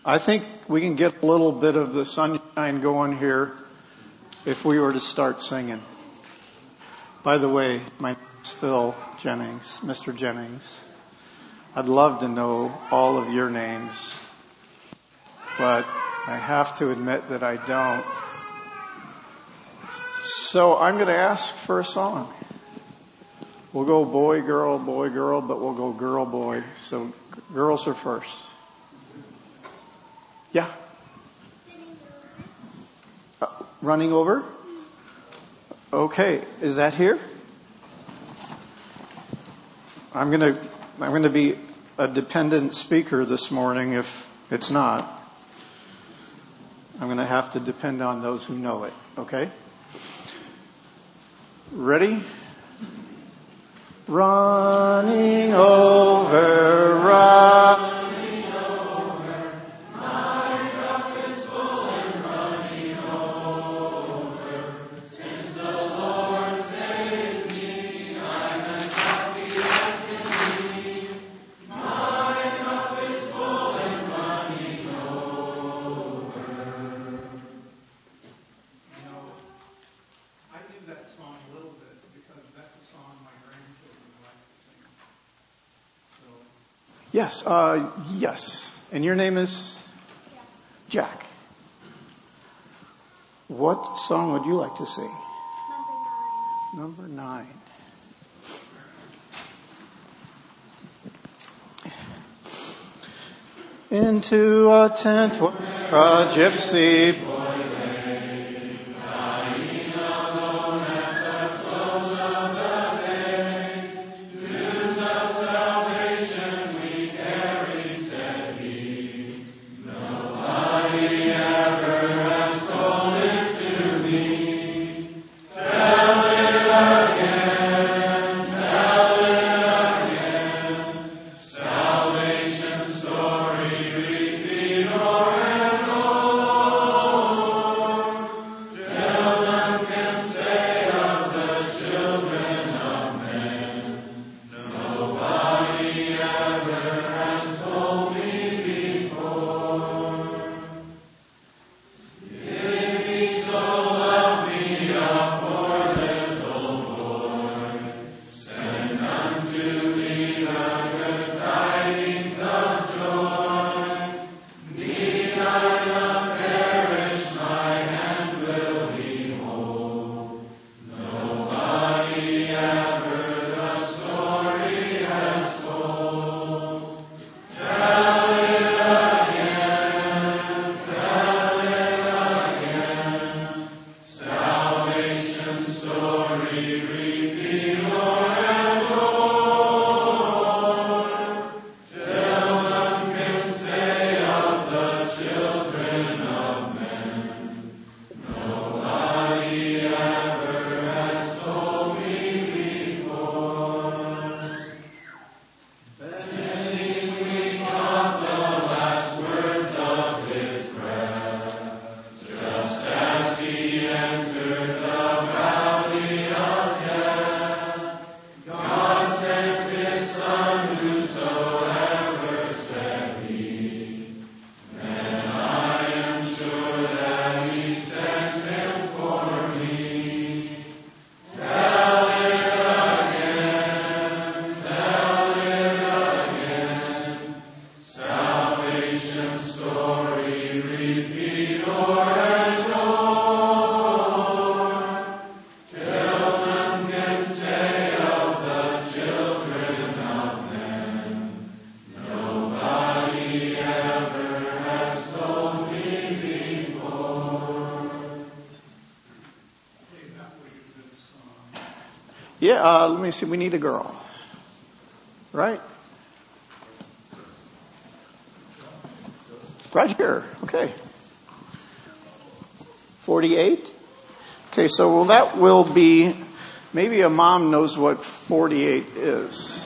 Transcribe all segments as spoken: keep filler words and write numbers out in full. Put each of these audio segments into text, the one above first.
I think we can get a little bit of the sunshine going here if we were to start singing. By the way, my name is Phil Jennings, Mister Jennings. I'd love to know all of your names, but I have to admit that I don't. So I'm going to ask for a song. We'll go boy, girl, boy, girl, but we'll go girl, boy. So girls are first. Yeah. Uh, running over? Okay. Is that here? I'm going to, I'm going to be a dependent speaker this morning if it's not. I'm going to have to depend on those who know it. Okay? Ready? Running over, running over, my cup is full and running over. Since the Lord saved me, I'm as happy as can be. My cup is full and running over. You know, I knew that song a little bit because that's a song my grandchildren like to sing. So. Yes, uh, yes. And your name is? Jack. Jack. What song would you like to sing? Number nine. Number nine. Into a tent where a gypsy boy lay, lying alone at the close of the day. News of salvation we carry, said he. Nobody ever has told it to me. Tell it again, tell it again. Salvation story, repeat o'er and o'er. Till none can say of the children of men. Nobody ever has told me before. If he so loved me, a poor little boy, send unto me the good tidings of joy. Need I not perish, my hand will he hold. Nobody ever the story has told. Tell it again, tell it again. Salvation story, repeat o'er and o'er. Till none can say of the children of men. Nobody ever has told me before. Bending we taught the last words of his breath, just as he entered the valley of death. God sent his Son, whosoever said he. And I am sure that he sent him for me. Tell it again, tell it again. Salvation story, repeat o'er and o'er. Till none can say of the children of men. Nobody ever has told me before. Yeah, uh, let me see. We need a girl. Right? Right here. Okay. forty-eight? Okay, so well, that will be, maybe a mom knows what forty-eight is.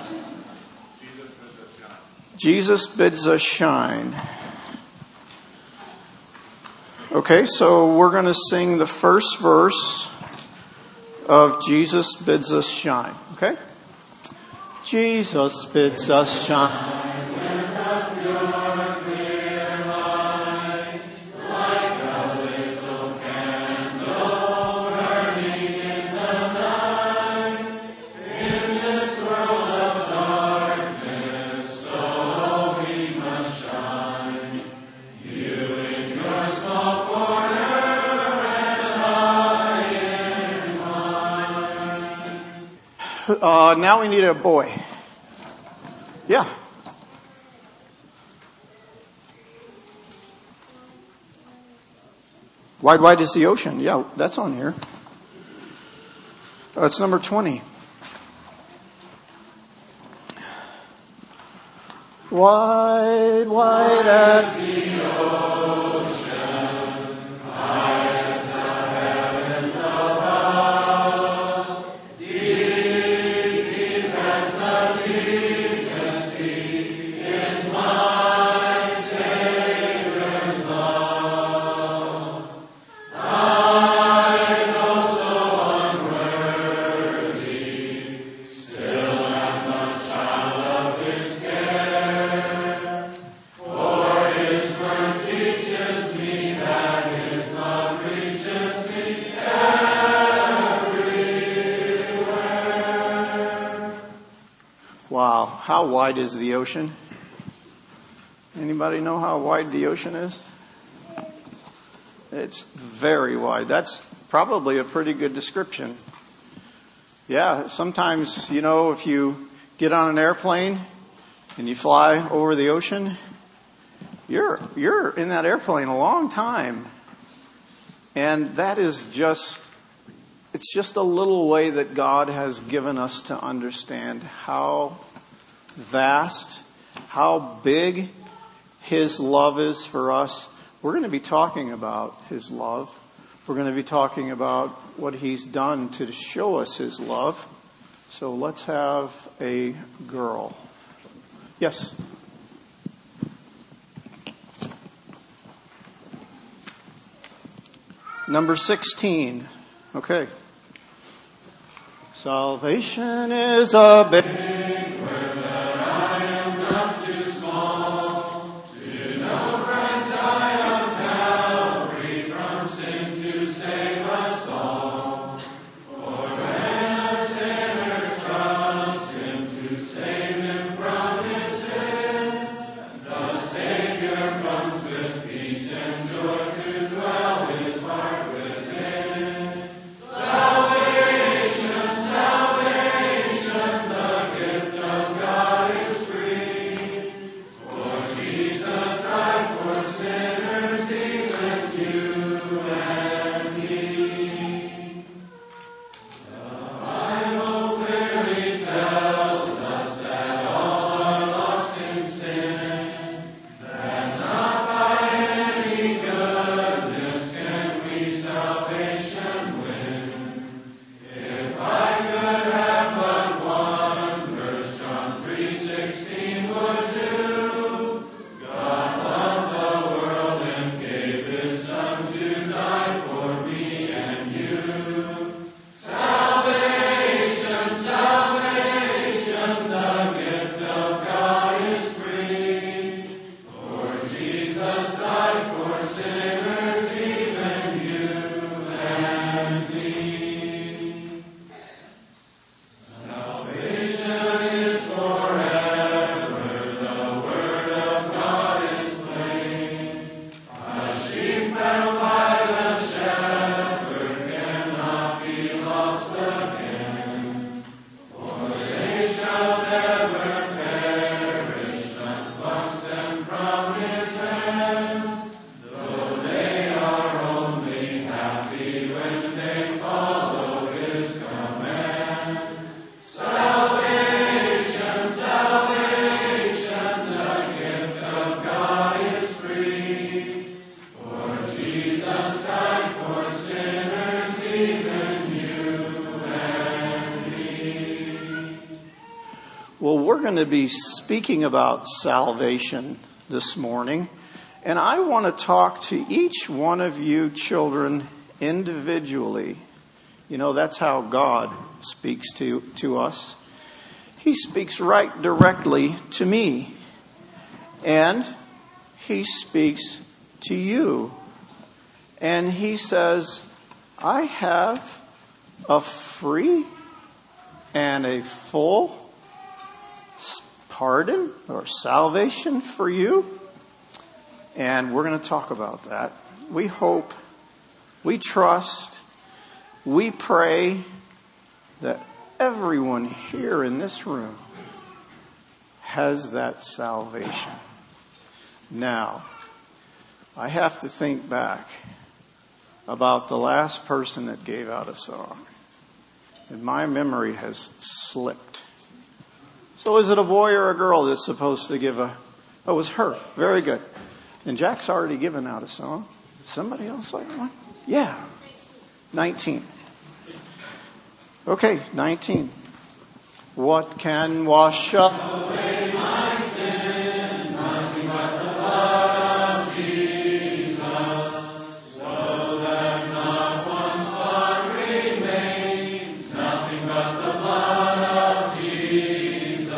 Jesus bids us shine. Okay, so we're going to sing the first verse of Jesus bids us shine. Okay? Jesus bids us shine. With a pure, clear Uh, now we need a boy. Yeah. Wide, wide is the ocean. Yeah, that's on here. Uh, it's number twenty. Wide, wide as the ocean, high as the heavens above, deep, deep as the deepest sea, is my Savior's love. I, though so unworthy, still am a child of His care. Wow, how wide is the ocean? Anybody know how wide the ocean is? It's very wide. That's probably a pretty good description. Yeah, sometimes, you know, if you get on an airplane and you fly over the ocean, you're you're in that airplane a long time. And that is just, it's just a little way that God has given us to understand how vast, how big His love is for us. We're going to be talking about His love. We're going to be talking about what He's done to show us His love. So let's have a girl. Yes. Number sixteen. Okay. Salvation is a big word that I am not too small to know Christ died on Calvary from sin to save us all. For when a sinner trusts Him to save him from his sin, the Savior comes with peace and joy to dwell His heart within. Salvation, salvation, the gift of God is free. For Jesus died for sinners, even you and me. The Bible clearly tells us that all are lost in sin, that not by any goodness can we salvation win. If I could have but one verse John three sixteen would do. God loved the world and gave His Son to die for me and you. Salvation, salvation, the gift of God is free. For Jesus died for sinners, even you and me. Salvation is forever, the word of God is plain. A sheep found by the shepherd cannot be lost again. For they shall never perish, none plucks them from His hand. Though they are only happy when they follow His command. Salvation, salvation, the gift of God is free. For Jesus died for sinners, even you and me. Well, we're going to be speaking about salvation this morning. And I want to talk to each one of you children individually. You know, that's how God speaks to, to us. He speaks right directly to me. And He speaks to you. And He says, I have a free and a full pardon or salvation for you. And we're going to talk about that. We hope, we trust, we pray that everyone here in this room has that salvation. Now, I have to think back about the last person that gave out a song. And my memory has slipped. So is it a boy or a girl that's supposed to give a... Oh, it was her. Very good. And Jack's already given out a song. Somebody else like one? Yeah. nineteen. Okay, nineteen. What can wash away my sin? Nothing but the blood of Jesus. So that not one spot remains. Nothing but the blood of Jesus.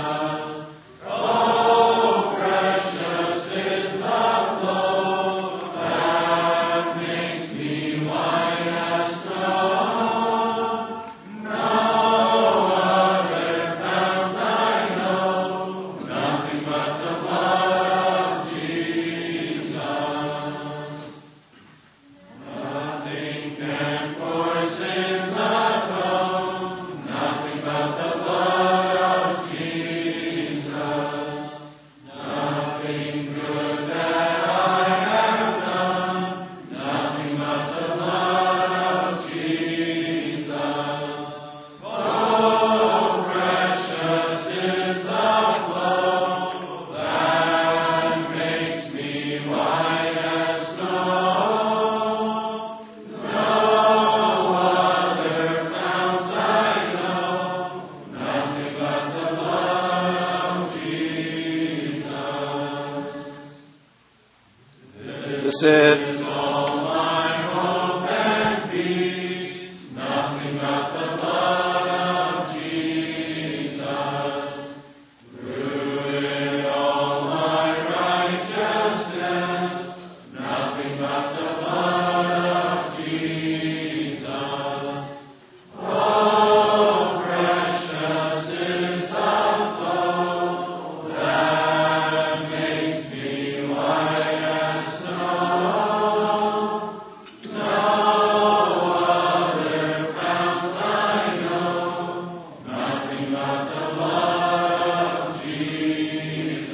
Oh, precious is the flow that makes me white as snow. No other fount I know. Nothing but the blood of Jesus. Nothing can for sins atone. Nothing but the blood of Jesus. Nothing good that I have done. Nothing but the blood of Jesus. Oh, precious is the flow that makes me white as snow. No other fount I know. Nothing but the blood of Jesus. This is all my hope and peace. Nothing but the blood of Jesus. Through it all my righteousness. Nothing but the blood of Jesus. Oh, precious is the flow that makes me white as snow. No other fount I know. Nothing but the blood of Jesus.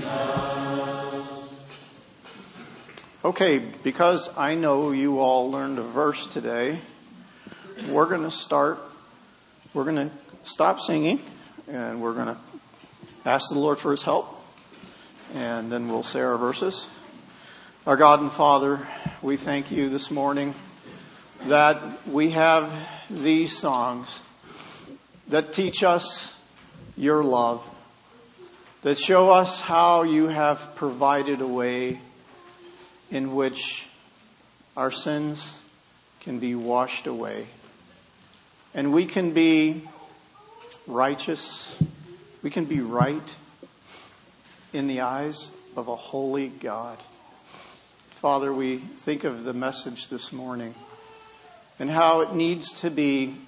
Okay, because I know you all learned a verse today, we're going to start, we're going to stop singing, and we're going to ask the Lord for His help, and then we'll say our verses. Our God and Father, we thank you this morning that we have these songs that teach us your love, that show us how you have provided a way in which our sins can be washed away. And we can be righteous, we can be right in the eyes of a holy God. Father, we think of the message this morning and how it needs to be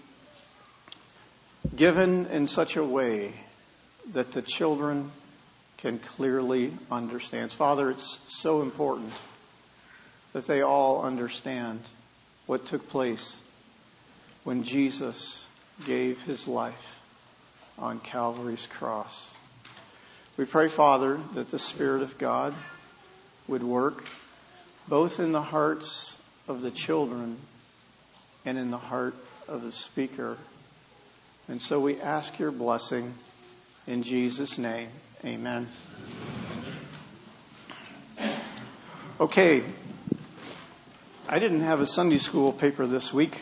given in such a way that the children can clearly understand. Father, it's so important that they all understand what took place when Jesus gave His life on Calvary's cross. We pray, Father, that the Spirit of God would work both in the hearts of the children and in the heart of the speaker. And so we ask your blessing in Jesus' name. Amen. Okay. I didn't have a Sunday school paper this week.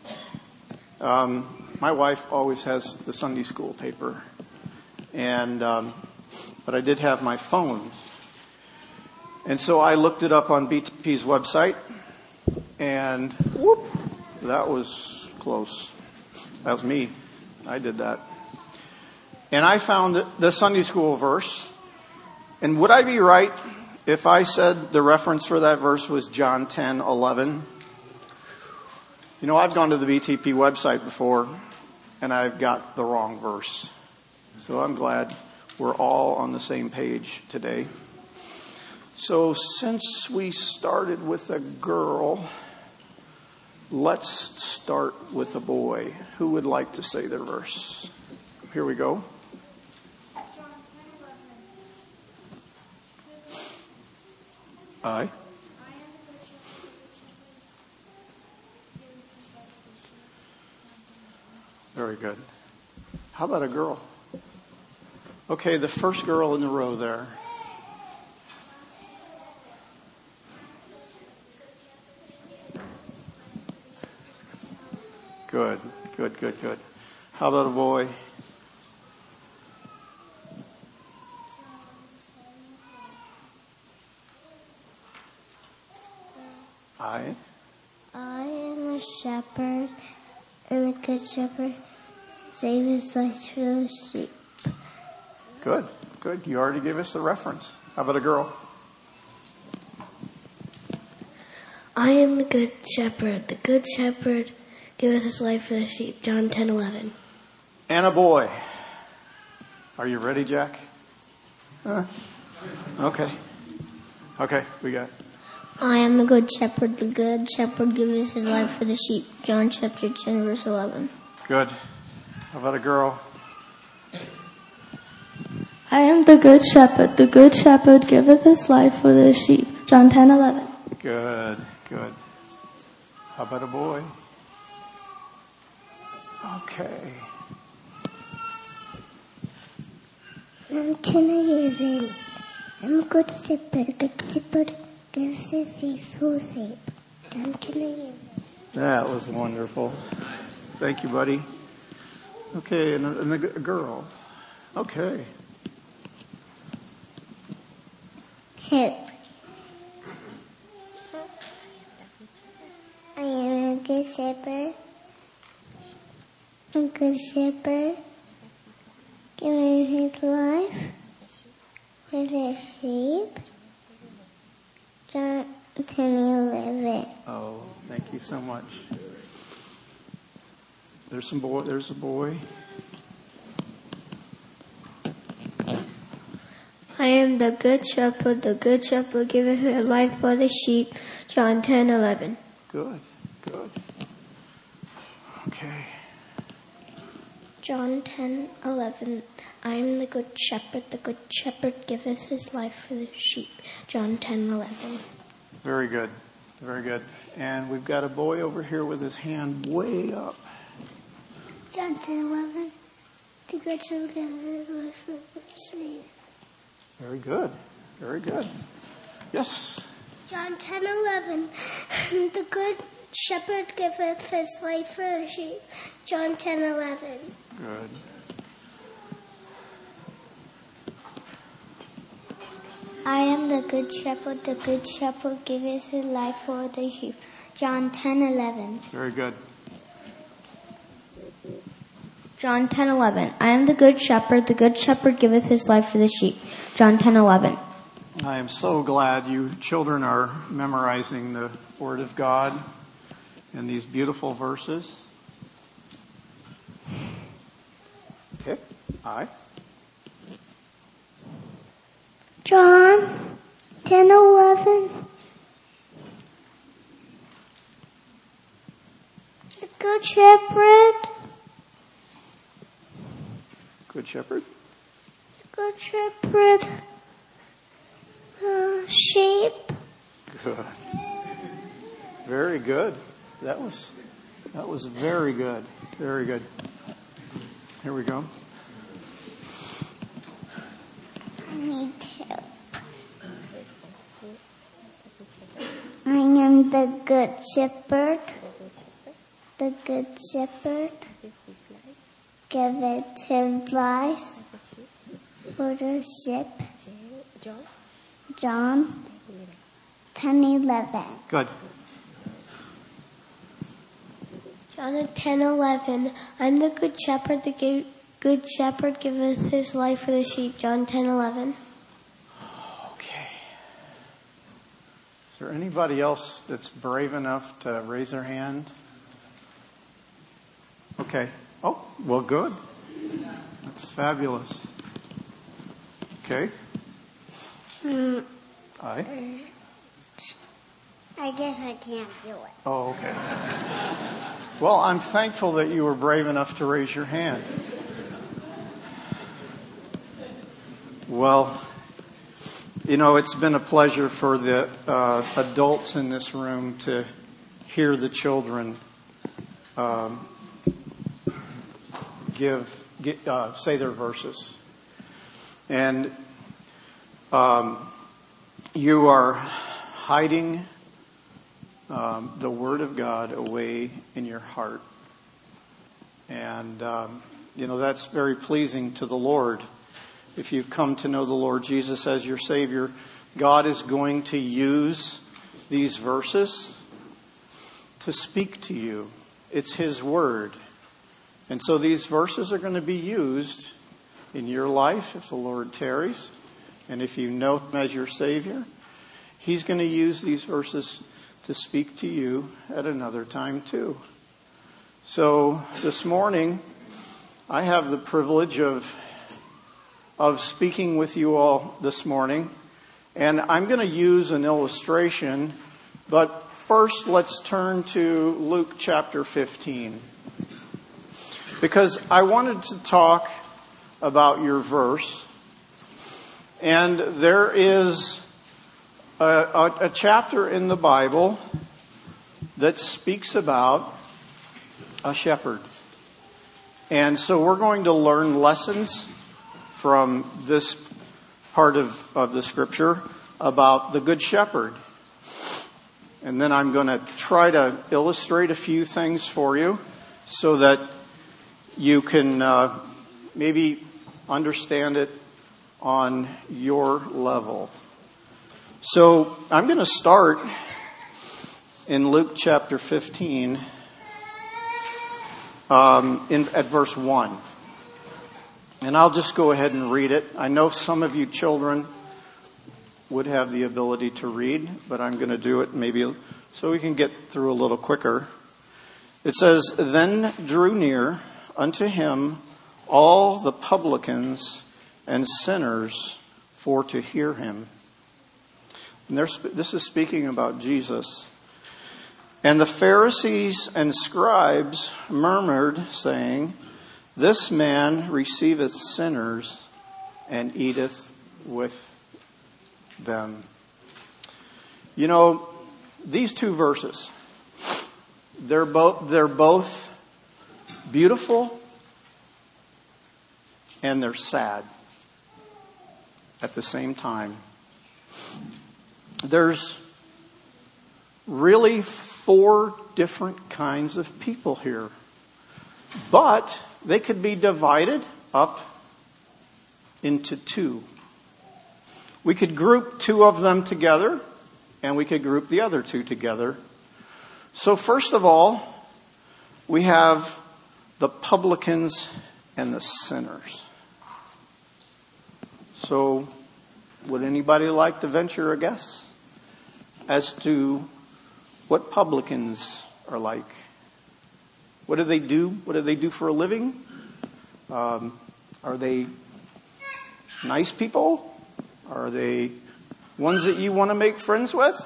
Um, my wife always has the Sunday school paper. And, um, but I did have my phone. And so I looked it up on B T P's website. And whoop, that was close. That was me. I did that. And I found the Sunday school verse. And would I be right if I said the reference for that verse was John ten eleven? You know, I've gone to the B T P website before, and I've got the wrong verse. So I'm glad we're all on the same page today. So since we started with a girl, let's start with a boy. Who would like to say the verse? here we go. I. Very good. How about a girl? Okay, the first girl in the row there. Good, good, good, good. How about a boy? I. I am a shepherd, and a good shepherd save his life for the sheep. Good, good. You already gave us the reference. How about a girl? I am the good shepherd. The good shepherd giveth his life for the sheep. John ten eleven. And a boy. Are you ready, Jack? Huh? Okay. Okay, we got it. I am the good shepherd. The good shepherd gives his life for the sheep. John chapter ten, verse eleven. Good. How about a girl? I am the good shepherd. The good shepherd giveth his life for the sheep. John ten eleven. Good, good. How about a boy? Okay. I'm ten eleven. I'm a good shepherd. Good shepherd gives his life for the sheep. I'm ten eleven. That was wonderful. Thank you, buddy. Okay, and a, and a girl. Okay. Hip. I am a good shepherd. A good shepherd giving his life for the sheep. John ten eleven. Oh, thank you so much. There's some boy. There's a boy. I am the good shepherd. The good shepherd giveth his life for the sheep. John ten eleven. Good, good. Okay. John ten eleven. I am the good shepherd. The good shepherd giveth his life for the sheep. John ten eleven. Very good, very good. And we've got a boy over here with his hand way up. John ten eleven. The good shepherd gives his life for the sheep. Very good, very good. Yes. John ten eleven. The good shepherd giveth his life for the sheep. John ten eleven. Good. I am the good shepherd. The good shepherd giveth his life for the sheep. John ten eleven. Very good. John ten eleven. I am the good shepherd. The good shepherd giveth his life for the sheep. John ten eleven. I am so glad you children are memorizing the Word of God and these beautiful verses. Okay. I. John ten eleven. The good shepherd. Good shepherd. Good shepherd. Uh, sheep. Good. Very good. That was that was very good. Very good. Here we go. Me too. I am the good shepherd. The good shepherd giveth his life for the sheep. John ten eleven. Good. John ten eleven. I'm the good shepherd. The good shepherd giveth his life for the sheep. John ten eleven. Okay. Is there anybody else that's brave enough to raise their hand? Okay. Oh, well, good. That's fabulous. Okay. Mm, I. I guess I can't do it. Oh, okay. Well, I'm thankful that you were brave enough to raise your hand. Well, you know, it's been a pleasure for the uh, adults in this room to hear the children um, give, get, uh, say their verses. And um, you are hiding um, the Word of God away in your heart. And, um, you know, that's very pleasing to the Lord. If you've come to know the Lord Jesus as your Savior, God is going to use these verses to speak to you. It's His Word. And so these verses are going to be used in your life if the Lord tarries. And if you know Him as your Savior, He's going to use these verses to speak to you at another time too. So this morning, I have the privilege of of speaking with you all this morning. And I'm going to use an illustration, but first let's turn to Luke chapter fifteen. Because I wanted to talk about your verse. And there is a, a, a chapter in the Bible that speaks about a shepherd. And so we're going to learn lessons from this part of, of the scripture about the Good Shepherd. And then I'm going to try to illustrate a few things for you so that you can uh, maybe understand it on your level. So I'm going to start in Luke chapter fifteen um, in, at verse one. And I'll just go ahead and read it. I know some of you children would have the ability to read, but I'm going to do it maybe so we can get through a little quicker. It says, "Then drew near unto him all the publicans and sinners for to hear him." And there's, this is speaking about Jesus. "And the Pharisees and scribes murmured, saying, This man receiveth sinners and eateth with them." You know, these two verses, they're both, they're both beautiful and they're sad at the same time. There's really four different kinds of people here, but they could be divided up into two. We could group two of them together, and we could group the other two together. So first of all, we have the publicans and the sinners. So, would anybody like to venture a guess as to what publicans are like? What do they do? What do they do for a living? Um, are they nice people? Are they ones that you want to make friends with?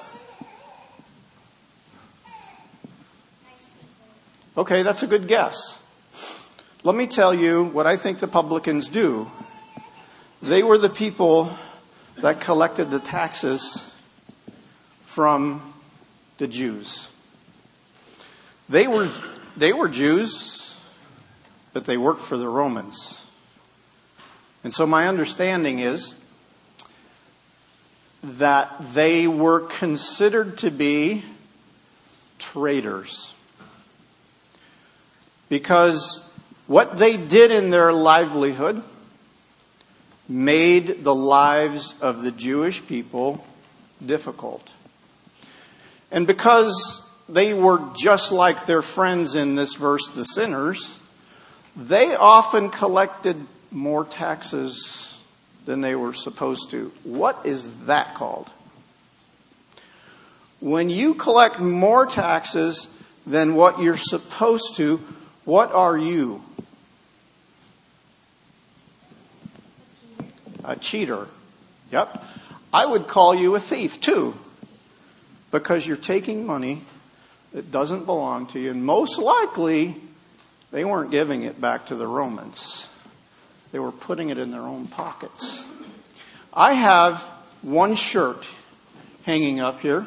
Okay, that's a good guess. Let me tell you what I think the publicans do. They were the people that collected the taxes from the Jews. They were They were Jews, but they worked for the Romans. And so my understanding is that they were considered to be traitors. Because what they did in their livelihood made the lives of the Jewish people difficult. And because they were just like their friends in this verse, the sinners, they often collected more taxes than they were supposed to. What is that called? When you collect more taxes than what you're supposed to, what are you? A cheater. Yep. I would call you a thief too, because you're taking money that doesn't belong to you. And most likely, they weren't giving it back to the Romans. They were putting it in their own pockets. I have one shirt hanging up here.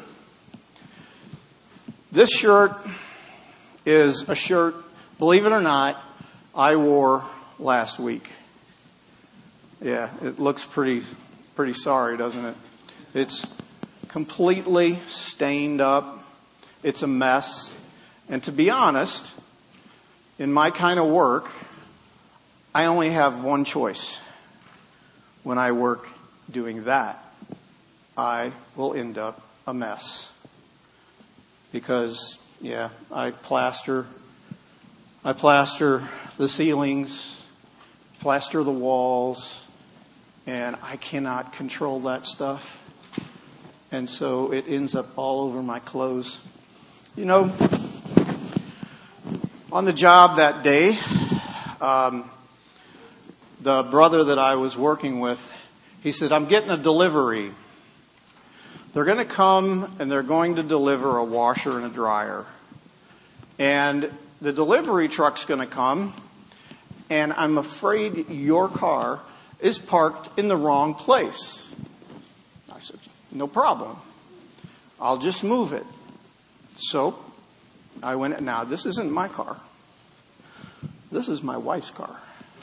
This shirt is a shirt, believe it or not, I wore last week. Yeah, it looks pretty, pretty sorry, doesn't it? It's completely stained up. It's a mess. And to be honest, in my kind of work, I only have one choice. When I work doing that, I will end up a mess. Because, yeah, I plaster, I plaster the ceilings, plaster the walls, and I cannot control that stuff. And so it ends up all over my clothes. You know, on the job that day, um, the brother that I was working with, he said, I'm getting a delivery. They're going to come and they're going to deliver a washer and a dryer. And the delivery truck's going to come, and I'm afraid your car is parked in the wrong place. I said, no problem. I'll just move it. So I went, now this isn't my car. This is my wife's car.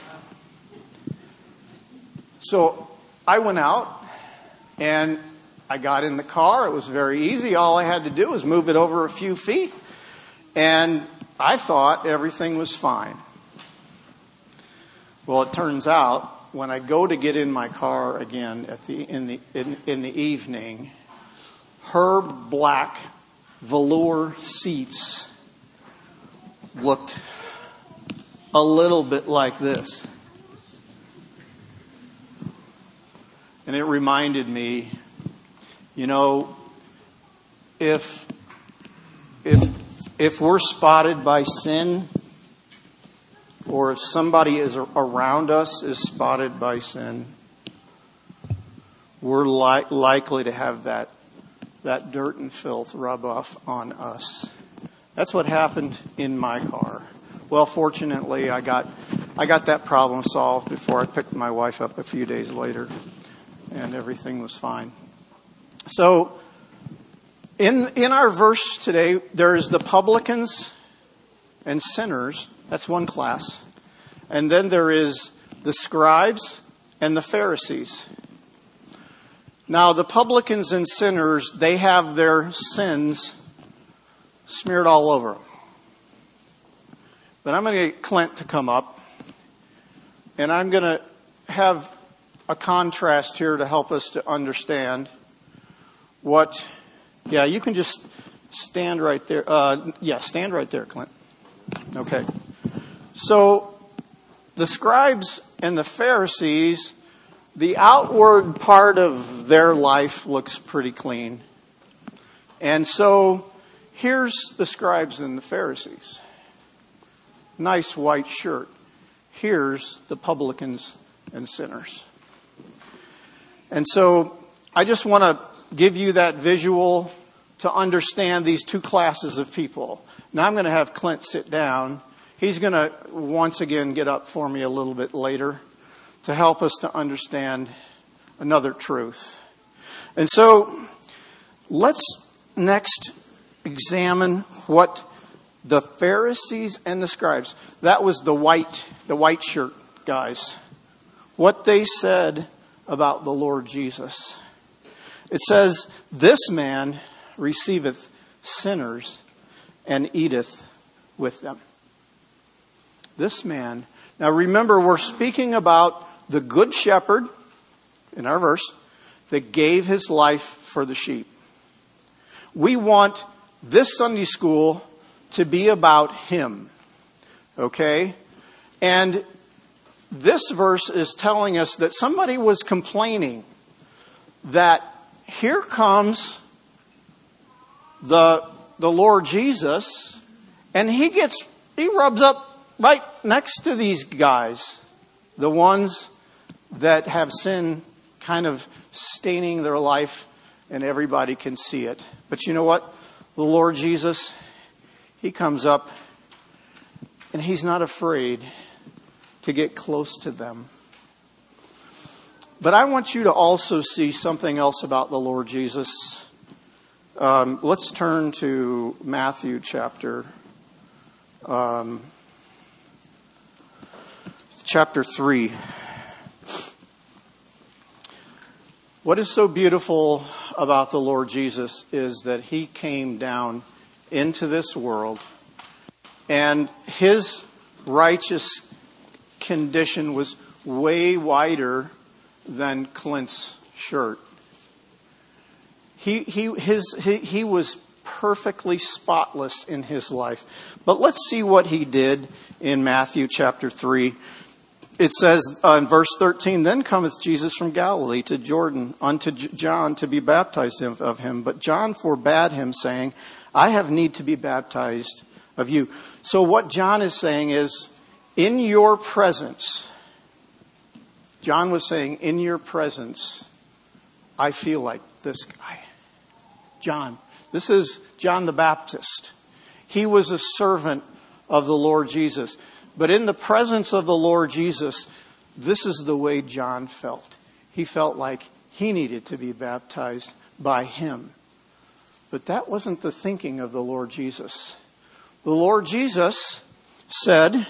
So I went out and I got in the car. It was very easy. All I had to do was move it over a few feet. And I thought everything was fine. Well, it turns out when I go to get in my car again at the in the in, in the evening, her black velour seats looked a little bit like this. And it reminded me, you know, if if if we're spotted by sin, or if somebody is around us is spotted by sin, we're li- likely to have that that dirt and filth rub off on us. That's what happened in my car. Well, fortunately, I got I got that problem solved before I picked my wife up a few days later, and everything was fine. So, in in our verse today, there's the publicans and sinners. That's one class. And then there is the scribes and the Pharisees. Now, the publicans and sinners, they have their sins smeared all over them. But I'm going to get Clint to come up. And I'm going to have a contrast here to help us to understand what... Yeah, you can just stand right there. Uh, yeah, stand right there, Clint. Okay. So, the scribes and the Pharisees, the outward part of their life looks pretty clean. And so, here's the scribes and the Pharisees. Nice white shirt. Here's the publicans and sinners. And so, I just want to give you that visual to understand these two classes of people. Now I'm going to have Clint sit down. He's going to once again get up for me a little bit later to help us to understand another truth. And so let's next examine what the Pharisees and the scribes, that was the white, the white shirt guys, what they said about the Lord Jesus. It says, this man receiveth sinners and eateth with them. This man. Now remember, we're speaking about the good shepherd, in our verse, that gave his life for the sheep. We want this Sunday school to be about him. Okay? And this verse is telling us that somebody was complaining that here comes the the Lord Jesus, and he gets he rubs up right next to these guys, the ones that have sin kind of staining their life, and everybody can see it. But you know what? The Lord Jesus, he comes up, and he's not afraid to get close to them. But I want you to also see something else about the Lord Jesus. Um, let's turn to Matthew chapter um, chapter three. What is so beautiful about the Lord Jesus is that he came down into this world, and his righteous condition was way wider than Clint's shirt. He he his he, he was perfectly spotless in his life. But let's see what he did in Matthew chapter three. It says uh, in verse thirteen, "Then cometh Jesus from Galilee to Jordan unto J- John to be baptized of him. But John forbade him, saying, I have need to be baptized of you." So what John is saying is, in your presence, John was saying, in your presence, I feel like this guy. John. This is John the Baptist. He was a servant of the Lord Jesus. But in the presence of the Lord Jesus, this is the way John felt. He felt like he needed to be baptized by him. But that wasn't the thinking of the Lord Jesus. The Lord Jesus said,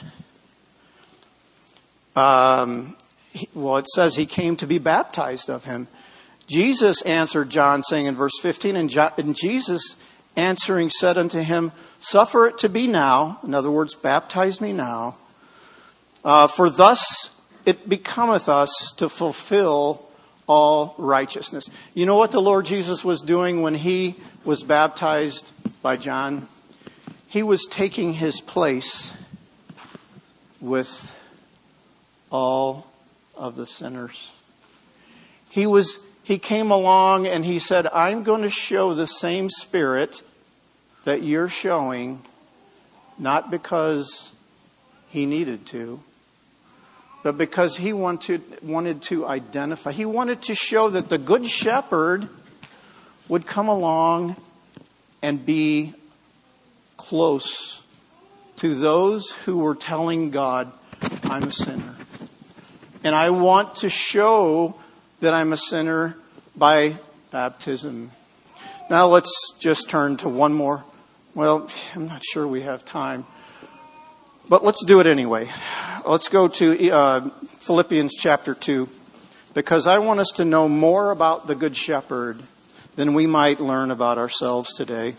um, he, well, it says he came to be baptized of him. Jesus answered John, saying in verse fifteen, and, Jo- and Jesus answering said unto him, Suffer it to be now. In other words, baptize me now. Uh, for thus it becometh us to fulfill all righteousness. You know what the Lord Jesus was doing when he was baptized by John? He was taking his place with all of the sinners. He was, he came along and he said, I'm going to show the same Spirit that you're showing, not because he needed to, but because he wanted, wanted to identify. He wanted to show that the Good Shepherd would come along and be close to those who were telling God, I'm a sinner. And I want to show that I'm a sinner by baptism. Now let's just turn to one more. Well, I'm not sure we have time. But let's do it anyway. Let's go to uh, Philippians chapter two. Because I want us to know more about the Good Shepherd than we might learn about ourselves today.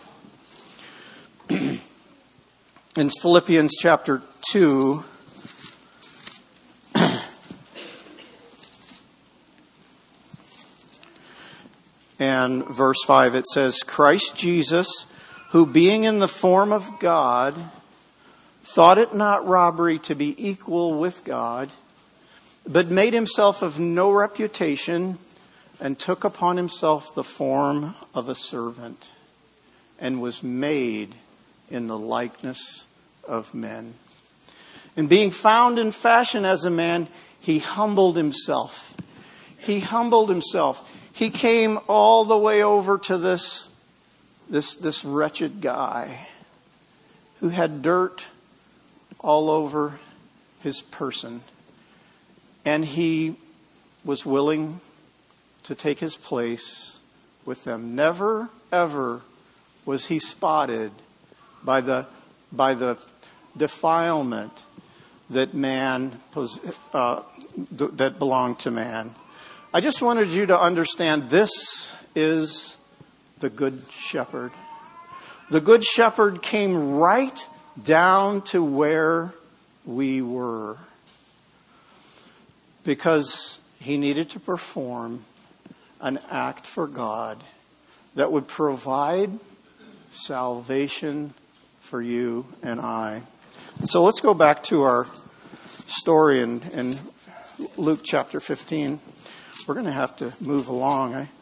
In Philippians chapter two, and verse five, it says, Christ Jesus, who being in the form of God, thought it not robbery to be equal with God, but made himself of no reputation, and took upon himself the form of a servant, and was made in the likeness of men. And being found in fashion as a man, he humbled himself. He humbled himself. He came all the way over to this, this, this wretched guy who had dirt all over his person. And he was willing to take his place with them. Never, ever was he spotted by the by the defilement that man uh, that belonged to man. I just wanted you to understand this is the Good Shepherd. The Good Shepherd came right down to where we were, because he needed to perform an act for God that would provide salvation for you and I. So let's go back to our story in, in Luke chapter fifteen. We're going to have to move along. Eh?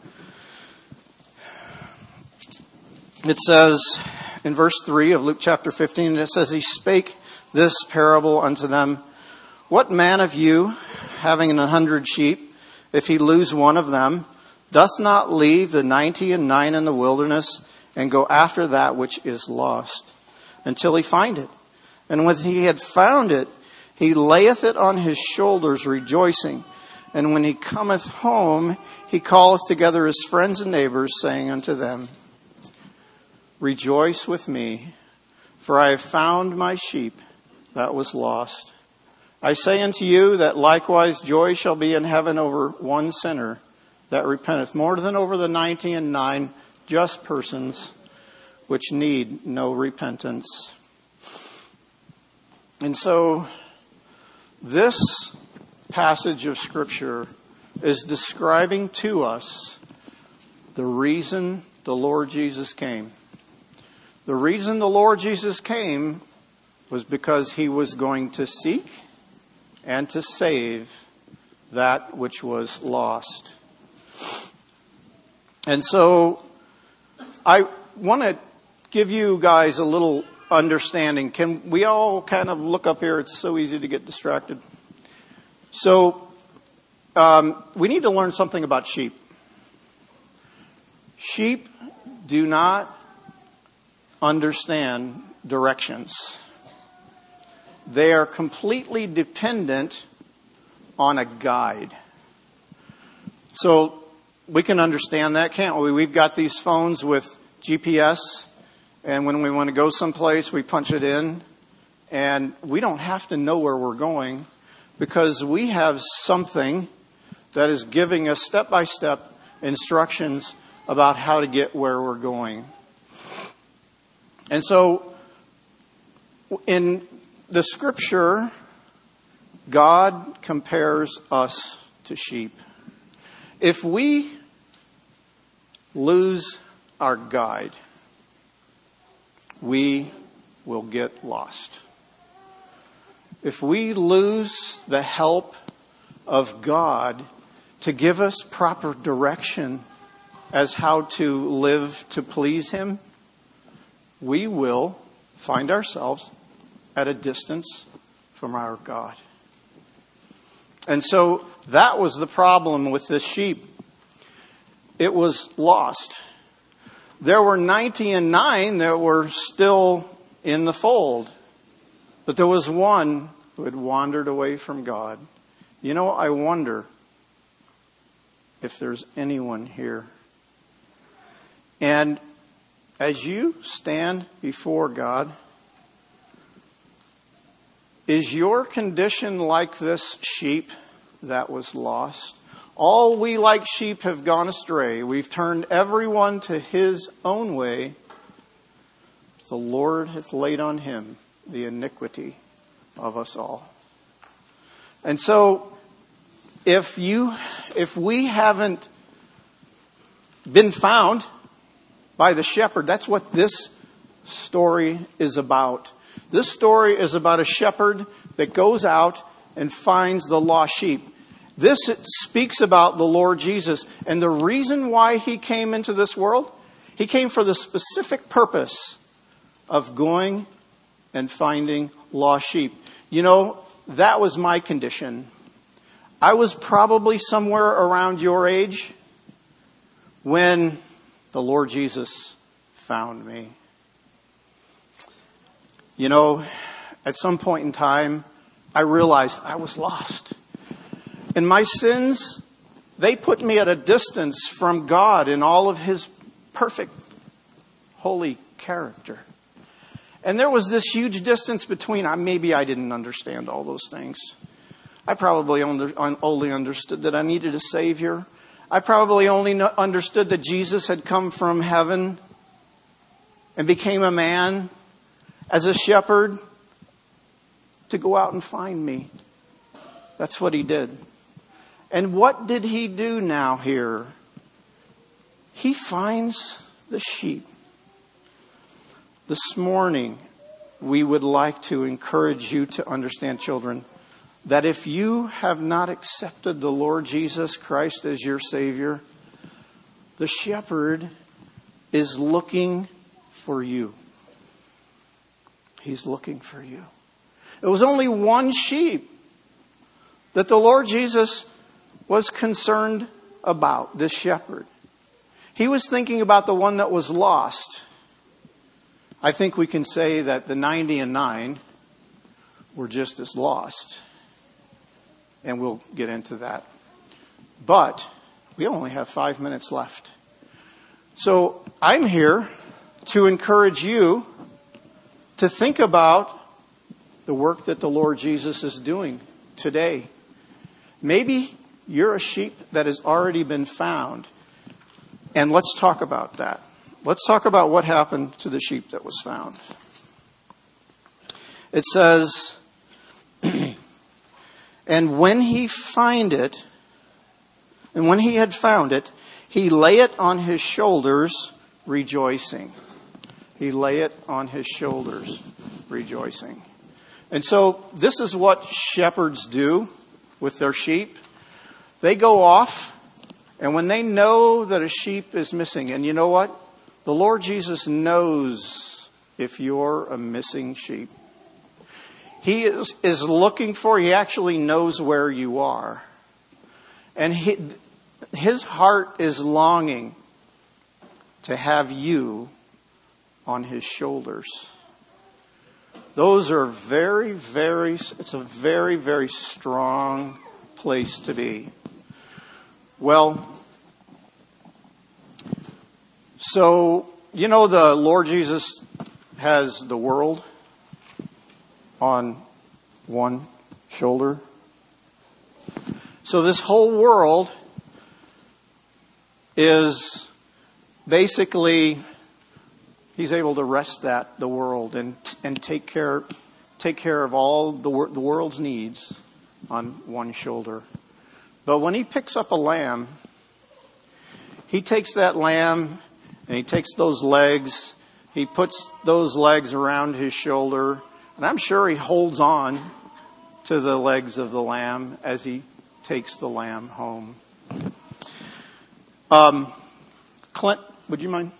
It says in verse three of Luke chapter fifteen, it says, He spake this parable unto them, What man of you, having an hundred sheep, if he lose one of them, doth not leave the ninety and nine in the wilderness, and go after that which is lost, until he find it? And when he had found it, he layeth it on his shoulders, rejoicing. And when he cometh home, he calleth together his friends and neighbors, saying unto them, Rejoice with me, for I have found my sheep that was lost. I say unto you that likewise joy shall be in heaven over one sinner that repenteth, more than over the ninety and nine just persons which need no repentance. And so this passage of Scripture is describing to us the reason the Lord Jesus came. The reason the Lord Jesus came was because he was going to seek and to save that which was lost. And so I want to give you guys a little understanding. Can we all kind of look up here? It's so easy to get distracted. So um, we need to learn something about sheep. Sheep do not understand directions. They are completely dependent on a guide. So we can understand that, can't we? We've got these phones with G P S, and when we want to go someplace, we punch it in, and we don't have to know where we're going because we have something that is giving us step-by-step instructions about how to get where we're going. And so in the Scripture, God compares us to sheep. If we lose our guide, we will get lost. If we lose the help of God to give us proper direction as how to live to please Him, we will find ourselves at a distance from our God. And so that was the problem with this sheep. It was lost. There were ninety and nine that were still in the fold. But there was one who had wandered away from God. You know, I wonder if there's anyone here. And as you stand before God, is your condition like this sheep that was lost? All we like sheep have gone astray. We've turned everyone to his own way. The Lord hath laid on him the iniquity of us all. And so, if you, if we haven't been found by the shepherd, that's what this story is about. This story is about a shepherd that goes out and finds the lost sheep. This speaks about the Lord Jesus. And the reason why he came into this world, he came for the specific purpose of going and finding lost sheep. You know, that was my condition. I was probably somewhere around your age when the Lord Jesus found me. You know, at some point in time, I realized I was lost. And my sins, they put me at a distance from God in all of His perfect, holy character. And there was this huge distance between, maybe I didn't understand all those things. I probably only understood that I needed a Savior. I probably only understood that Jesus had come from heaven and became a man as a shepherd to go out and find me. That's what He did. And what did He do now here? He finds the sheep. This morning, we would like to encourage you to understand, children, that if you have not accepted the Lord Jesus Christ as your Savior, the shepherd is looking for you. He's looking for you. It was only one sheep that the Lord Jesus was concerned about, this shepherd. He was thinking about the one that was lost. I think we can say that the ninety and nine were just as lost. And we'll get into that. But we only have five minutes left. So I'm here to encourage you to think about the work that the Lord Jesus is doing today. Maybe you're a sheep that has already been found. And let's talk about that. Let's talk about what happened to the sheep that was found. It says, and when he find it, and when he had found it, he lay it on his shoulders, rejoicing. He lay it on his shoulders, rejoicing. And so this is what shepherds do with their sheep. They go off, and when they know that a sheep is missing, and you know what? The Lord Jesus knows if you're a missing sheep. He is, is looking for, he actually knows where you are. And he, his heart is longing to have you on his shoulders. Those are very, very, it's a very, very strong place to be. Well, so, you know, the Lord Jesus has the world on one shoulder. So this whole world is basically, he's able to rest that, the world, and and take care take care of all the the world's needs on one shoulder. But when he picks up a lamb, he takes that lamb and he takes those legs, he puts those legs around his shoulder, and I'm sure he holds on to the legs of the lamb as he takes the lamb home. Um, Clint, would you mind?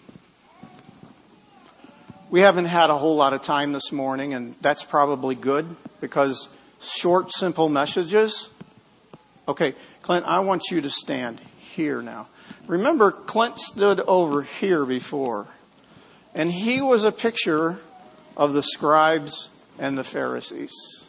We haven't had a whole lot of time this morning, and that's probably good because short, simple messages. Okay, Clint, I want you to stand here now. Remember, Clint stood over here before, and he was a picture of the scribes and the Pharisees.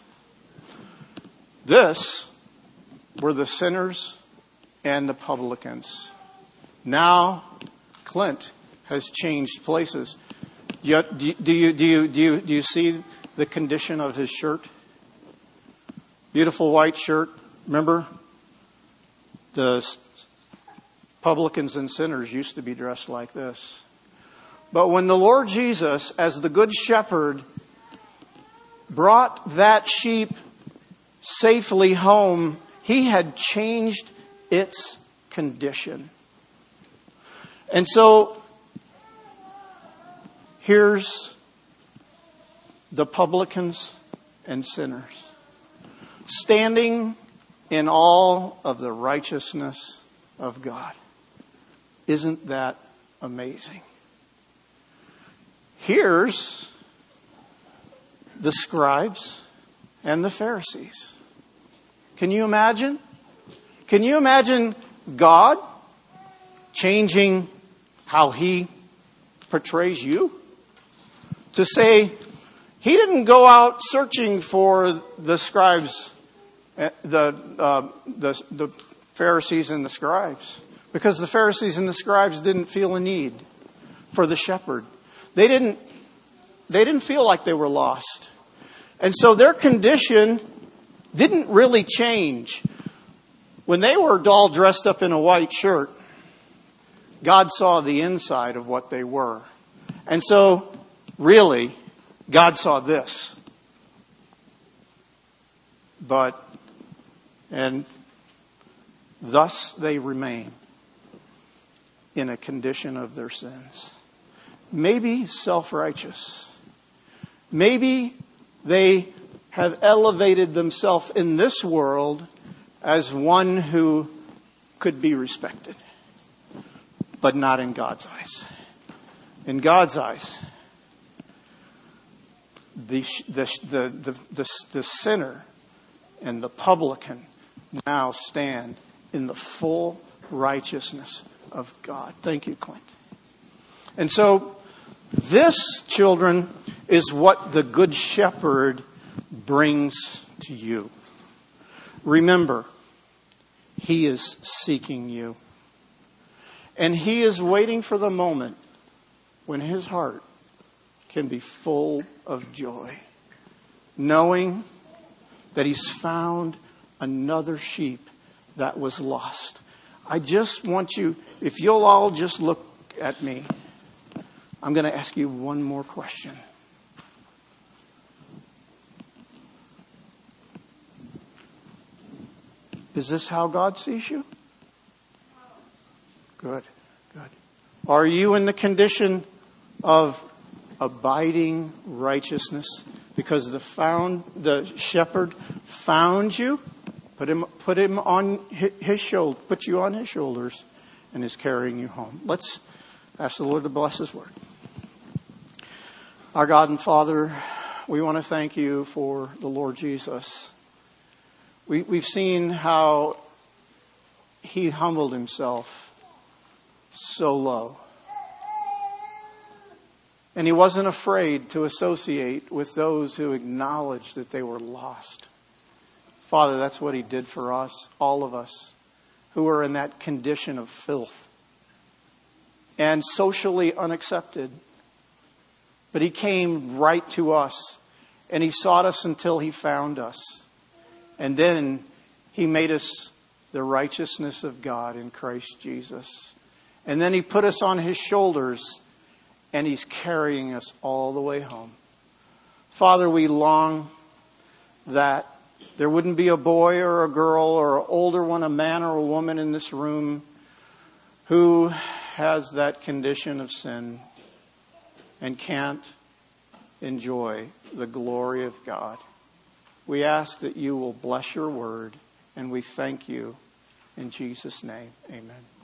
This were the sinners and the publicans. Now, Clint has changed places. Do you, do you, do you, do you, do you see the condition of his shirt? Beautiful white shirt. Remember? The publicans and sinners used to be dressed like this. But when the Lord Jesus, as the Good Shepherd, brought that sheep safely home, he had changed its condition. And so, here's the publicans and sinners standing in all of the righteousness of God. Isn't that amazing? Here's the scribes and the Pharisees. Can you imagine? Can you imagine God changing how he portrays you? To say, he didn't go out searching for the scribes, the, uh, the, the Pharisees and the scribes. Because the Pharisees and the scribes didn't feel a need for the shepherd. They didn't, they didn't feel like they were lost. And so their condition didn't really change. When they were all dressed up in a white shirt, God saw the inside of what they were. And so, really, God saw this. But, and thus they remain in a condition of their sins. Maybe self-righteous. Maybe they have elevated themselves in this world as one who could be respected. But not in God's eyes. In God's eyes, the, the, the, the, the, the sinner and the publican now stand in the full righteousness of God. Thank you, Clint. And so, this, children, is what the Good Shepherd brings to you. Remember, He is seeking you. And He is waiting for the moment when His heart can be full of joy, knowing that He's found another sheep that was lost. I just want you, if you'll all just look at me, I'm going to ask you one more question. Is this how God sees you? Good, good. Are you in the condition of abiding righteousness? Because the found the shepherd found you, put him put him on his shoulder, put you on his shoulders, and is carrying you home. Let's ask the Lord to bless His word. Our God and Father, we want to thank you for the Lord Jesus. We, we've seen how He humbled Himself so low. And He wasn't afraid to associate with those who acknowledged that they were lost. Father, that's what He did for us, all of us, who are in that condition of filth and socially unaccepted. But He came right to us, and He sought us until He found us. And then He made us the righteousness of God in Christ Jesus. And then He put us on His shoulders, and He's carrying us all the way home. Father, we long that there wouldn't be a boy or a girl or an older one, a man or a woman in this room who has that condition of sin and can't enjoy the glory of God. We ask that you will bless your word, and we thank you in Jesus' name. Amen.